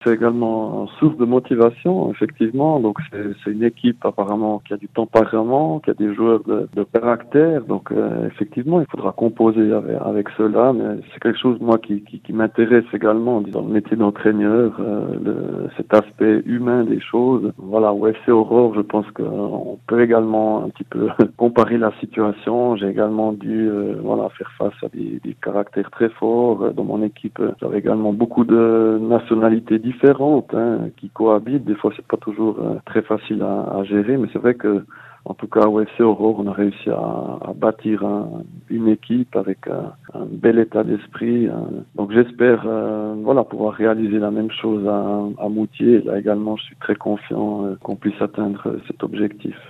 C'est également source de motivation, effectivement. Donc c'est une équipe apparemment qui a du tempérament, qui a des joueurs de caractère. Donc effectivement, il faudra composer avec cela. Mais c'est quelque chose moi qui m'intéresse également dans le métier d'entraîneur, cet aspect humain des choses. Voilà, au FC Aurore, je pense qu'on peut également un petit peu comparer la situation. J'ai également dû faire face à des caractères très forts. Dans mon équipe, j'avais également beaucoup de nationalités différentes qui cohabitent. Des fois, c'est pas toujours très facile à gérer, mais c'est vrai que, en tout cas, au FC Aurore, on a réussi à bâtir une équipe avec un bel état d'esprit. Donc, j'espère, pouvoir réaliser la même chose à Moutier. Là également, je suis très confiant qu'on puisse atteindre cet objectif.